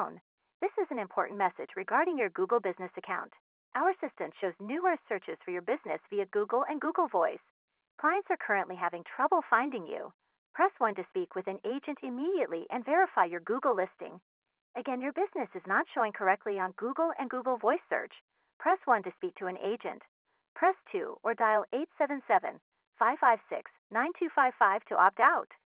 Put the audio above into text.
This is an important message regarding your Google Business account. Our assistant shows numerous searches for your business via Google and Google Voice. Clients are currently having trouble finding you. Press 1 to speak with an agent immediately and verify your Google listing. Again, your business is not showing correctly on Google and Google Voice search. Press 1 to speak to an agent. Press 2 or dial 877 556 9255 to opt out.